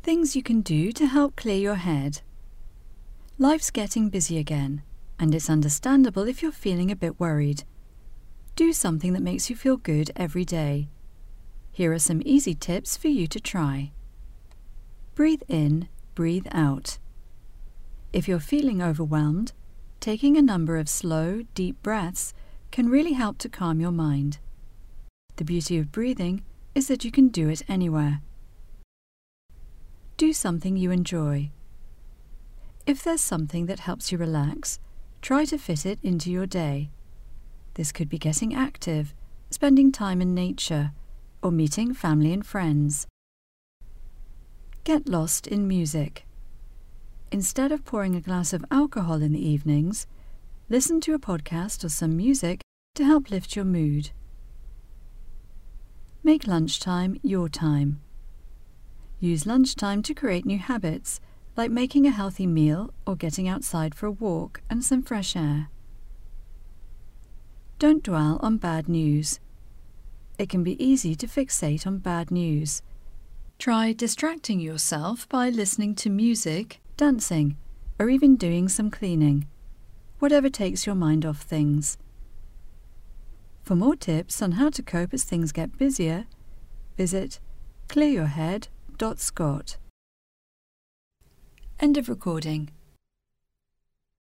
Things you can do to help clear your head. Life's getting busy again, and it's understandable if you're feeling a bit worried. Do something that makes you feel good every day. Here are some easy tips for you to try. Breathe in, breathe out. If you're feeling overwhelmed, taking a number of slow, deep breaths can really help to calm your mind. The beauty of breathing is that you can do it anywhere. Do something you enjoy. If there's something that helps you relax, try to fit it into your day. This could be getting active, spending time in nature, or meeting family and friends. Get lost in music. Instead of pouring a glass of alcohol in the evenings, listen to a podcast or some music to help lift your mood. Make lunchtime your time. Use lunchtime to create new habits, like making a healthy meal or getting outside for a walk and some fresh air. Don't dwell on bad news. It can be easy to fixate on bad news. Try distracting yourself by listening to music, dancing, or even doing some cleaning. Whatever takes your mind off things. For more tips on how to cope as things get busier, visit clearyourhead.scot. End of recording.